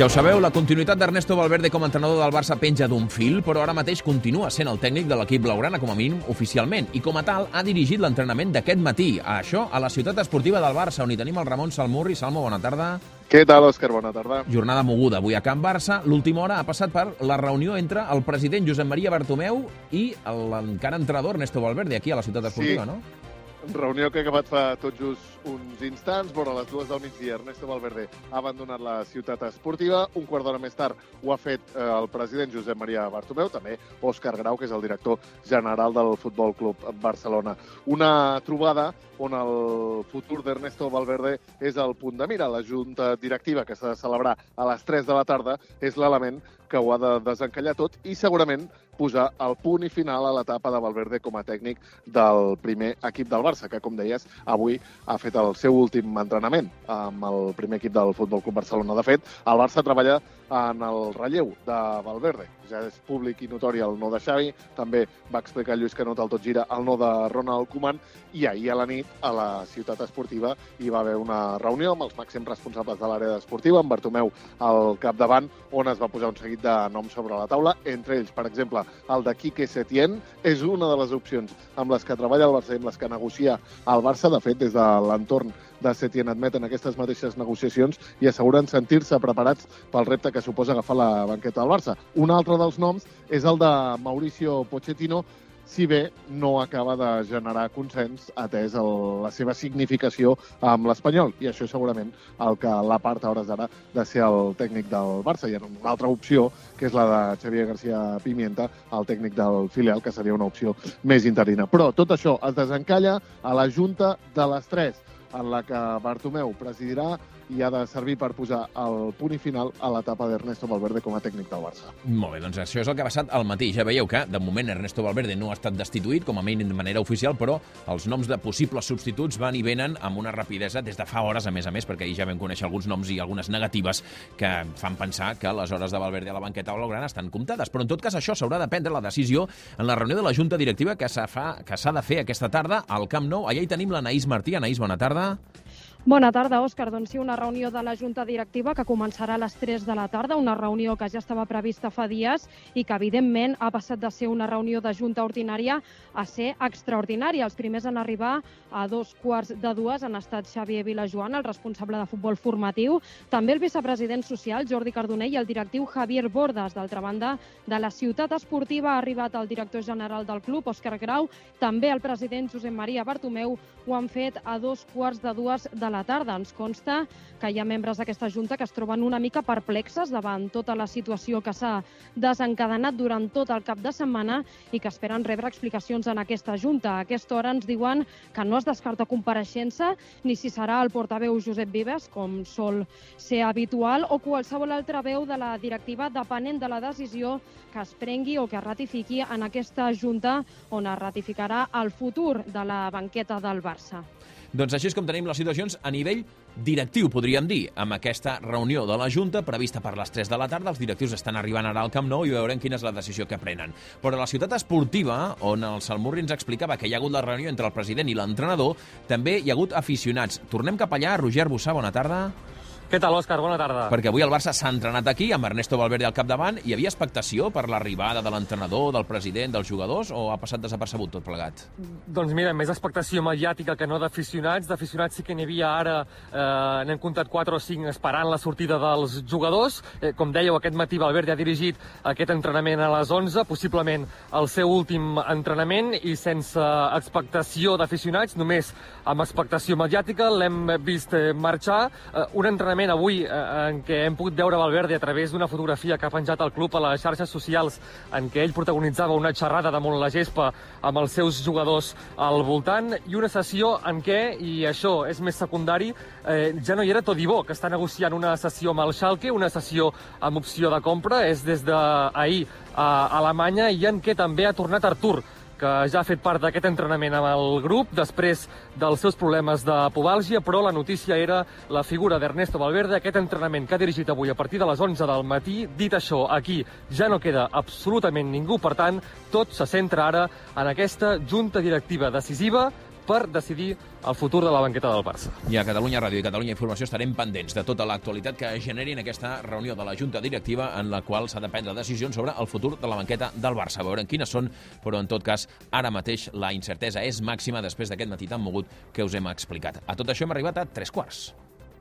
Ja ho sabeu, la continuïtat d'Ernesto Valverde com a entrenador del Barça penja d'un fil, però ara mateix continua sent el tècnic de l'equip blaugrana, com a mínim oficialment, i com a tal ha dirigit l'entrenament d'aquest matí. Això a la ciutat esportiva del Barça, on hi tenim el Ramon Salmurri. Salmo, bona tarda. Què tal, Òscar? Bona tarda. Jornada moguda avui a Can Barça. L'última hora ha passat per la reunió entre el president Josep Maria Bartomeu i l'encara entrenador Ernesto Valverde, aquí a la ciutat esportiva, no? Reunió que ha acabat fa tot just uns instants. Vora les 2 del migdia, Ernesto Valverde ha abandonat la ciutat esportiva. Un quart d'hora més tard ho ha fet el president Josep Maria Bartomeu, també Òscar Grau, que és el director general del Futbol Club Barcelona. Una trobada on el futur d'Ernesto Valverde és el punt de mira. La junta directiva, que s'ha de celebrar a les 3 de la tarda, és l'element que ho ha de desencallar tot i segurament posar el punt i final a l'etapa de Valverde com a tècnic del primer equip del Barça, que, com deies, avui ha fet el seu últim entrenament amb el primer equip del Futbol Club Barcelona. De fet, el Barça treballa en el relleu de Valverde. Ja és públic i notori el no de Xavi, també va explicar Lluís Canut al Tot Gira el no de Ronald Koeman, i ahir a la nit a la ciutat esportiva hi va haver una reunió amb els màxims responsables de l'àrea esportiva, amb Bartomeu al capdavant, on es va posar un seguit de noms sobre la taula, entre ells, per exemple, el de Quique Setién. És una de les opcions amb les que treballa el Barça i amb les que negocia el Barça. De fet, des de l'entorn de Setién admeten aquestes mateixes negociacions i asseguren sentir-se preparats pel repte que suposa agafar la banqueta del Barça. Un altre dels noms és el de Mauricio Pochettino, si bé no acaba de generar consens atès la seva significació amb l'Espanyol. I això és segurament el que l'aparta a hores d'ara de ser el tècnic del Barça. Hi ha una altra opció, que és la de Xavier García Pimienta, el tècnic del filial, que seria una opció més interina. Però tot això es desencalla a la junta de les 3, en la que Bartomeu presidirà i ha de servir per posar el punt i final a l'etapa d'Ernesto Valverde com a tècnic del Barça. Molt bé, doncs això és el que ha passat al matí. Ja veieu que, de moment, Ernesto Valverde no ha estat destituït, com a mínim de manera oficial, però els noms de possibles substituts van i venen amb una rapidesa des de fa hores, a més, perquè ahir ja vam conèixer alguns noms i algunes negatives que fan pensar que les hores de Valverde a la banqueta blaugrana estan comptades. Però, en tot cas, això s'haurà de prendre la decisió en la reunió de la Junta Directiva que s'ha de fer aquesta tarda al Camp Nou. Allà hi tenim l'Anaïs Martí. Anaïs, bona tarda. Bona tarda, Òscar. Doncs sí, una reunió de la Junta Directiva que començarà a les 3 de la tarda, una reunió que ja estava prevista fa dies i que, evidentment, ha passat de ser una reunió de Junta ordinària a ser extraordinària. Els primers en arribar a 2:15 han estat Xavier Vilajoan, el responsable de futbol formatiu, també el vicepresident social, Jordi Cardonell, i el directiu Javier Bordas. D'altra banda, de la ciutat esportiva ha arribat el director general del club, Òscar Grau, també el president Josep Maria Bartomeu. Ho han fet a 2:15 de la tarda. Ens consta que hi ha membres d'aquesta Junta que es troben una mica perplexes davant tota la situació que s'ha desencadenat durant tot el cap de setmana i que esperen rebre explicacions en aquesta Junta. A aquesta hora ens diuen que no es descarta compareixença ni si serà el portaveu Josep Vives, com sol ser habitual, o qualsevol altra veu de la directiva depenent de la decisió que es prengui o que es ratifiqui en aquesta Junta on es ratificarà el futur de la banqueta del Barça. Doncs així és com tenim les situacions a nivell directiu, podríem dir, amb aquesta reunió de la Junta prevista per les 3 de la tarda. Els directius estan arribant ara al Camp Nou i veurem quina és la decisió que prenen. Però a la ciutat esportiva, on el Salmurri ens explicava que hi ha hagut la reunió entre el president i l'entrenador, també hi ha hagut aficionats. Tornem cap allà. Roger Bussà, bona tarda. Què tal, Òscar? Bona tarda. Perquè avui el Barça s'ha entrenat aquí, amb Ernesto Valverde al capdavant. Hi havia expectació per l'arribada de l'entrenador, del president, dels jugadors, o ha passat desapercebut tot plegat? Doncs mira, més expectació mediàtica que no d'aficionats. D'aficionats sí que n'hi havia ara, n'hem comptat 4 o 5 esperant la sortida dels jugadors. Com dèieu, aquest matí Valverde ha dirigit aquest entrenament a les 11, possiblement el seu últim entrenament, i sense expectació d'aficionats, només amb expectació mediàtica. L'hem vist marxar. Un entrenament avui en què hem pogut veure Valverde a través d'una fotografia que ha penjat el club a les xarxes socials, en què ell protagonitzava una xerrada damunt la gespa amb els seus jugadors al voltant, i una sessió en què, i això és més secundari, ja no hi era Todibo, que està negociant una sessió amb el Schalke, una sessió amb opció de compra. És des d'ahir a Alemanya, i en què també ha tornat Artur, que ja ha fet part d'aquest entrenament amb el grup després dels seus problemes de pubalgia, però la notícia era la figura d'Ernesto Valverde, aquest entrenament que ha dirigit avui a partir de les 11 del matí. Dit això, aquí ja no queda absolutament ningú, per tant, tot se centra ara en aquesta junta directiva decisiva per decidir el futur de la banqueta del Barça. I a Catalunya Ràdio i Catalunya Informació estarem pendents de tota l'actualitat que generi en aquesta reunió de la Junta Directiva en la qual s'ha de prendre decisions sobre el futur de la banqueta del Barça. Veurem quines són, però en tot cas, ara mateix la incertesa és màxima després d'aquest matí tan mogut que us hem explicat. A tot això hem arribat a 3:15.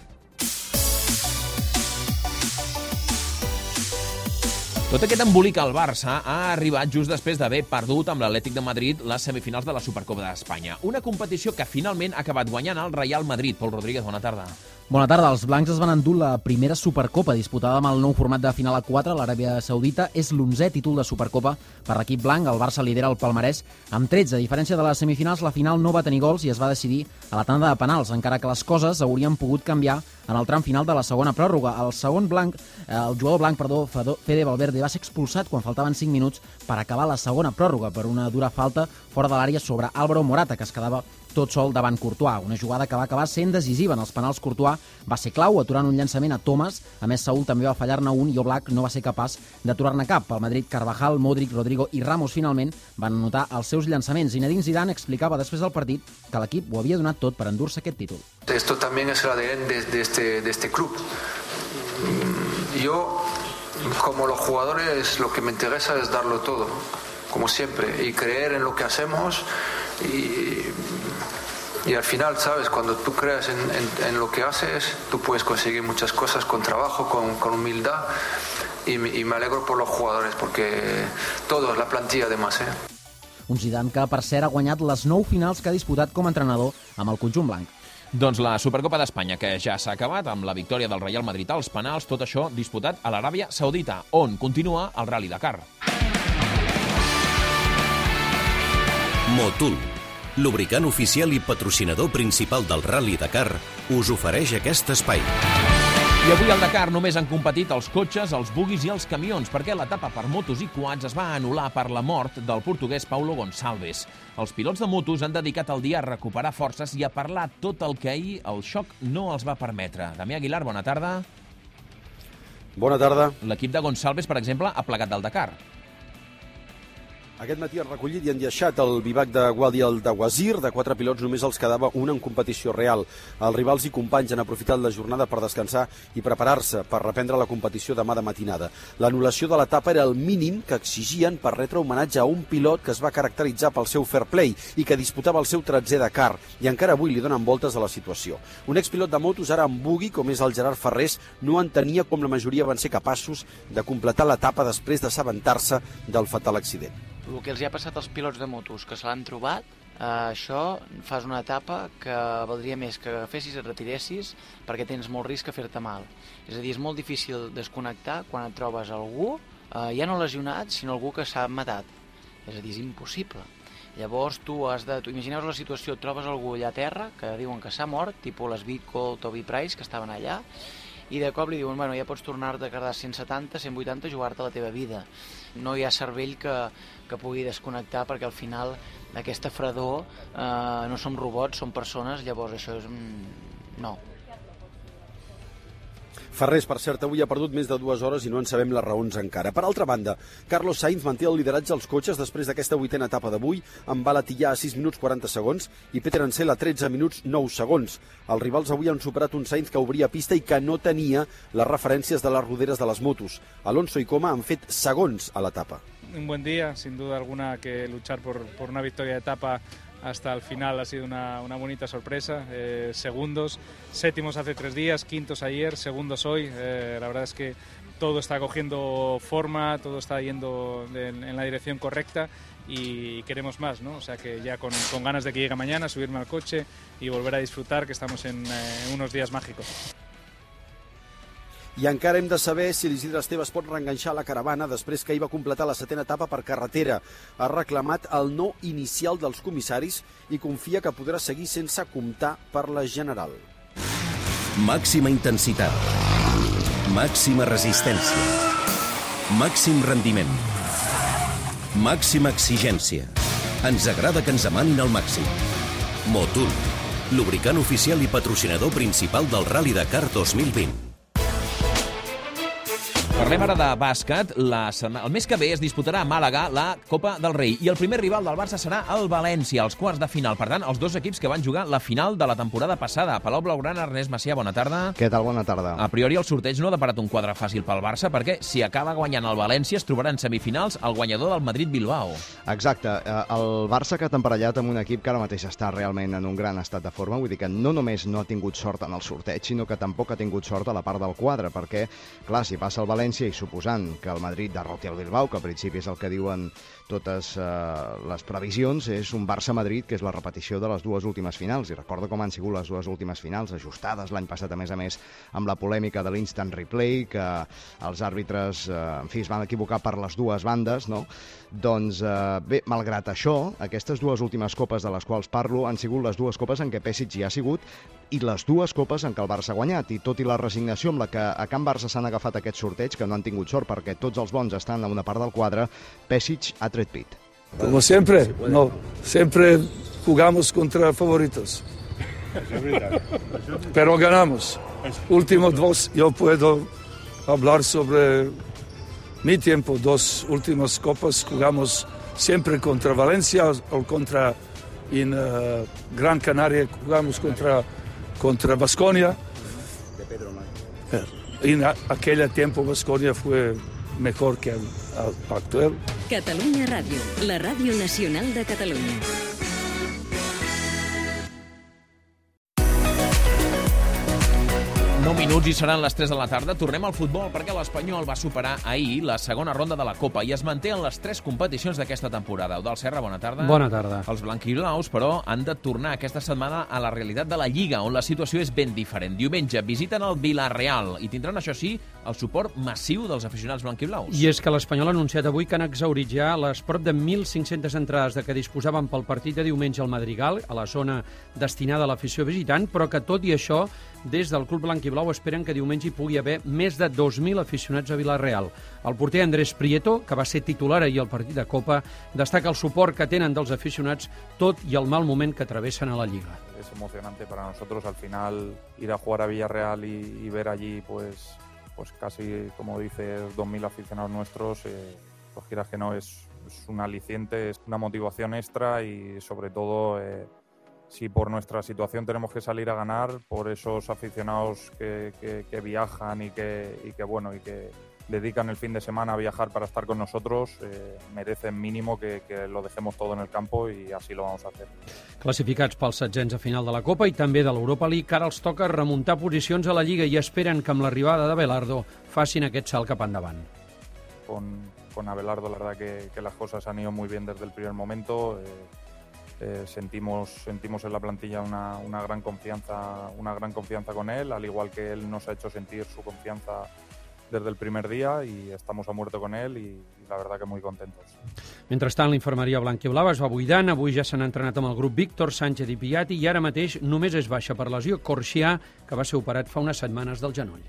Tot aquest embolic al Barça ha arribat just després d'haver perdut amb l'Atlètic de Madrid les semifinals de la Supercopa d'Espanya. Una competició que finalment ha acabat guanyant el Real Madrid. Pol Rodríguez, bona tarda. Bona tarda. Els blancs es van endur la primera Supercopa disputada amb el nou format de final a 4 a l'Aràbia Saudita. És l'11è títol de Supercopa per l'equip blanc. El Barça lidera el palmarès amb 13. A diferència de les semifinals, la final no va tenir gols i es va decidir a la tanda de penals, encara que les coses haurien pogut canviar en el tram final de la segona pròrroga. El jugador blanc, Fede Valverde, va ser expulsat quan faltaven 5 minuts per acabar la segona pròrroga per una dura falta fora de l'àrea sobre Álvaro Morata, que es quedava tot sol davant Courtois. Una jugada que va acabar sent decisiva en els penals. Courtois va ser clau, aturant un llançament a Thomas. A més, Saúl també va fallar-ne un i Oblak no va ser capaç d'aturar-ne cap. Al Madrid, Carvajal, Modric, Rodrigo i Ramos finalment van anotar els seus llançaments. Zinedine Zidane explicava després del partit que l'equip ho havia donat tot per endur-se aquest títol. Esto también es el ADN de este club. Yo, como los jugadores, lo que me interesa es darlo todo, como siempre, y creer en lo que hacemos y al final, ¿sabes? Cuando tú creas en lo que haces, tú puedes conseguir muchas cosas con trabajo, con humildad, y me alegro por los jugadores, porque todos, la plantilla además, Un Zidane que, per cert, ha guanyat les 9 finals que ha disputat com a entrenador amb el conjunt blanc. Doncs la Supercopa d'Espanya, que ja s'ha acabat amb la victòria del Real Madrid als penals, tot això disputat a l'Aràbia Saudita, on continua el Rally Dakar. Motul, lubricant oficial i patrocinador principal del Rally Dakar, us ofereix aquest espai. I avui al Dakar només han competit els cotxes, els buguis i els camions, perquè l'etapa per motos i quads es va anul·lar per la mort del portuguès Paulo Gonçalves. Els pilots de motos han dedicat el dia a recuperar forces i a parlar tot el que ahir el xoc no els va permetre. Damià Aguilar, bona tarda. Bona tarda. L'equip de Gonçalves, per exemple, ha plegat del Dakar. Aquest matí han recollit i han deixat el bivac de Guadi al de Wazir. De 4 pilots només els quedava un en competició real. Els rivals i companys han aprofitat la jornada per descansar i preparar-se per reprendre la competició demà de matinada. L'anul·lació de l'etapa era el mínim que exigien per retre homenatge a un pilot que es va caracteritzar pel seu fair play i que disputava el seu 13è Dakar, i encara avui li donen voltes a la situació. Un expilot de motos, ara en bugui, com és el Gerard Ferrés, no entenia com la majoria van ser capaços de completar l'etapa després d'assabentar-se del fatal accident. El que els hi ha passat als pilots de motos, que se l'han trobat, això fas una etapa que valdria més que agafessis i et retiressis perquè tens molt risc a fer-te mal. És a dir, és molt difícil desconnectar quan et trobes algú, ja no lesionat, sinó algú que s'ha matat. És a dir, és impossible. Llavors tu imagineu la situació, et trobes algú allà a terra, que diuen que s'ha mort, tipus les Vico, Toby Price, que estaven allà, i de cop li diuen, bueno, ja pots tornar-te a quedar 170, 180, jugar-te la teva vida. No hi ha cervell que pugui desconnectar, perquè al final aquesta fredor no som robots, som persones, llavors això és... no. Ferrés, per cert, avui ha perdut més de 2 hores i no en sabem les raons encara. Per altra banda, Carlos Sainz manté el lideratge als cotxes després d'aquesta 8a etapa d'avui, amb Balatillar a 6 minuts 40 segons i Peter Ansel a 13 minuts 9 segons. Els rivals avui han superat un Sainz que obria pista i que no tenia les referències de les roderes de les motos. Alonso i Coma han fet segons a l'etapa. Un buen día, sin duda alguna, que luchar por una victoria de etapa hasta el final ha sido una bonita sorpresa. Segundos, séptimos hace 3 días, quintos ayer, segundos hoy. La verdad es que todo está cogiendo forma, todo está yendo en la dirección correcta y queremos más, ¿no? O sea que ya con ganas de que llegue mañana, subirme al coche y volver a disfrutar, que estamos en unos días mágicos. I encara hem de saber si l'Isidre Esteve es pot reenganxar a la caravana després que hi va completar la 7a etapa per carretera. Ha reclamat el no inicial dels comissaris i confia que podrà seguir sense comptar per la general. Màxima intensitat. Màxima resistència. Màxim rendiment. Màxima exigència. Ens agrada que ens emanin al màxim. Motul, lubricant oficial i patrocinador principal del Rally Dakar 2020. Parlem ara de bàsquet. El mes que ve es disputarà a Màlaga la Copa del Rei i el primer rival del Barça serà el València, als quarts de final. Per tant, els dos equips que van jugar la final de la temporada passada. Palau Blaugrana, Ernest Macià, bona tarda. Què tal? Bona tarda. A priori el sorteig no ha deparat un quadre fàcil pel Barça perquè si acaba guanyant el València es trobarà en semifinals el guanyador del Madrid-Bilbao. Exacte. El Barça que ha temparellat amb un equip que ara mateix està realment en un gran estat de forma, vull dir que no només no ha tingut sort en el sorteig, sinó que tampoc ha tingut sort a la part del quadre, perquè, clar, si passa el València i suposant que el Madrid derroti el Bilbao, que al principi és el que diuen totes les previsions, és un Barça-Madrid que és la repetició de les dues últimes finals. I recorda com han sigut les dues últimes finals, ajustades l'any passat, a més, amb la polèmica de l'instant replay, que els àrbitres, en fi, es van equivocar per les dues bandes, no? Doncs, bé, malgrat això, aquestes dues últimes copes de les quals parlo han sigut les dues copes en què Pesic hi ha sigut i les dues copes en què el Barça ha guanyat. I tot i la resignació amb la que a Can Barça s'han agafat aquest sorteig, que no han tingut sort perquè tots els bons estan a una part del quadre, Pesic ha tret pit. Como siempre, no, siempre jugamos contra favoritos. Pero ganamos. Últimos dos, yo puedo hablar sobre mi tiempo. Dos últimas copas jugamos siempre contra Valencia o contra en Gran Canaria jugamos contra Baskonia. En aquel tiempo Baskonia fue mejor que el actual. Catalunya Ràdio, la ràdio nacional de Catalunya. Minuts i seran les 3 de la tarda. Tornem al futbol perquè l'Espanyol va superar ahir la segona ronda de la Copa i es manté en les 3 competicions d'aquesta temporada. Eudald Serra, bona tarda. Bona tarda. Els blanquiblaus, però, han de tornar aquesta setmana a la realitat de la Lliga, on la situació és ben diferent. Diumenge visiten el Villarreal i tindran, això sí, el suport massiu dels aficionats blanquiblaus. I és que l'Espanyol ha anunciat avui que han exhaurit ja les prop de 1.500 entrades de que disposaven pel partit de diumenge al Madrigal, a la zona destinada a l'afició visitant, però que tot i això, des del club blanquiblau esperen que diumenge hi pugui haver més de 2.000 aficionats a Villarreal. El porter Andrés Prieto, que va ser titular ahir al partit de Copa, destaca el suport que tenen dels aficionats tot i el mal moment que travessen a la Lliga. Es emocionante para nosotros al final ir a jugar a Villarreal y ver allí pues casi, como dices, 2.000 aficionados nuestros, pues quieras que no, es un aliciente, es una motivación extra y sobre todo si por nuestra situación tenemos que salir a ganar, por esos aficionados que viajan y que dedican el fin de semana a viajar para estar con nosotros, merecen mínimo que lo dejemos todo en el campo i així lo vamos a hacer. Classificats pels setzents a final de la Copa i també de l'Europa League, ara els toca remuntar posicions a la Lliga i esperen que amb l'arribada d'Abelardo facin aquest salt cap endavant. Con Abelardo la verdad que las cosas han ido muy bien desde el primer momento. Sentimos en la plantilla una gran confianza con él, al igual que él nos ha hecho sentir su confianza desde el primer día y estamos a muerte con él y la verdad que muy contentos. Mentrestant, l'infermeria blanquiblava es va buidant. Avui ja s'han entrenat amb el grup Víctor, Sánchez i Piatti i ara mateix només és baixa per lesió Corxià, que va ser operat fa unes setmanes del genoll.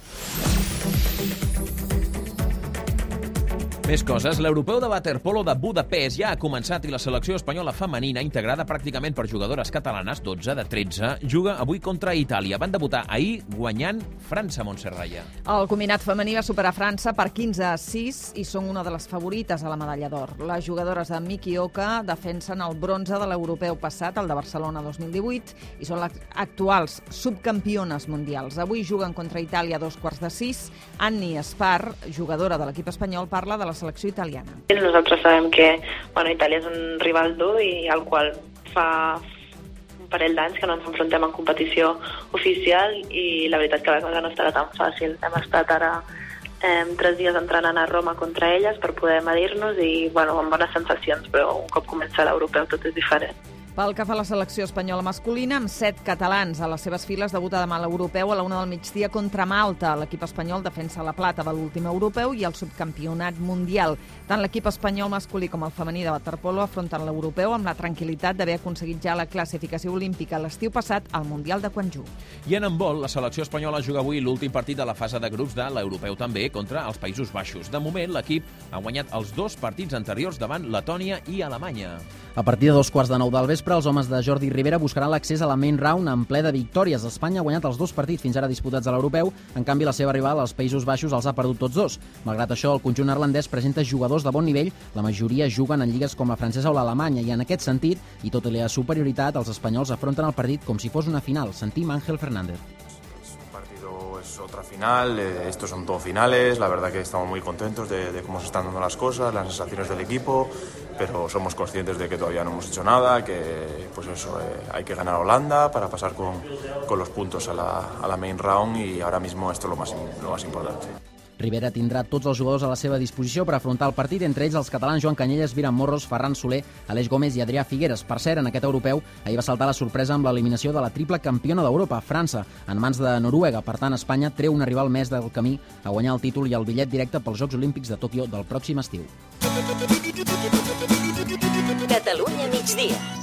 Més coses. L'europeu de waterpolo de Budapest ja ha començat i la selecció espanyola femenina, integrada pràcticament per jugadores catalanes, 12 de 13, juga avui contra Itàlia. Van debutar ahir guanyant França, Montserrat. El combinat femení va superar França per 15-6 i són una de les favorites a la medalla d'or. Les jugadores de Miki Oka defensen el bronze de l'europeu passat, el de Barcelona 2018, i són les actuals subcampiones mundials. Avui juguen contra Itàlia a 5:15. Annie Spar, jugadora de l'equip espanyol, parla de la selecció italiana. Nosaltres sabem que Itàlia és un rival dur i al qual fa un parell d'anys que no ens enfrontem en competició oficial i la veritat que la cosa no estarà tan fàcil. Hem estat ara 3 dies entrenant a Roma contra elles per poder medir-nos i amb bones sensacions, però un cop comença l'europeu tot és diferent. Pel que fa a la selecció espanyola masculina, amb 7 catalans a les seves files, debuta demà l'europeu a la 1 del migdia contra Malta. L'equip espanyol defensa la plata de l'últim europeu i el subcampionat mundial. Tant l'equip espanyol masculí com el femení de waterpolo afronten l'europeu amb la tranquil·litat d'haver aconseguit ja la classificació olímpica l'estiu passat al Mundial de Gwangju. I en handbol, la selecció espanyola juga avui l'últim partit de la fase de grups de l'europeu també contra els Països Baixos. De moment, l'equip ha guanyat els 2 partits anteriors davant Letònia i Alemanya. A partir de 9:15 del vespre, els homes de Jordi Rivera buscaran l'accés a la main round en ple de victòries. Espanya ha guanyat els 2 partits fins ara disputats a l'europeu, en canvi la seva rival, els Països Baixos, els ha perdut tots 2. Malgrat això, el conjunt neerlandès presenta jugadors de bon nivell, la majoria juguen en lligues com la francesa o l'alemanya, i en aquest sentit, i tot i la superioritat, els espanyols afronten el partit com si fos una final. Sentim Ángel Fernández. Es otra final, estos son todos finales, la verdad que estamos muy contentos de cómo se están dando las cosas, las sensaciones del equipo, pero somos conscientes de que todavía no hemos hecho nada, que pues eso, hay que ganar a Holanda para pasar con los puntos a la main round, y ahora mismo esto es lo más importante. Rivera tindrà tots els jugadors a la seva disposició per afrontar el partit, entre ells els catalans Joan Canyelles, Viran Morros, Ferran Soler, Aleix Gómez i Adrià Figueres. Per cert, en aquest europeu, ahir va saltar la sorpresa amb l'eliminació de la triple campiona d'Europa, França, en mans de Noruega. Per tant, Espanya treu una rival més del camí a guanyar el títol i el bitllet directe pels Jocs Olímpics de Tòquio del pròxim estiu. Catalunya migdia.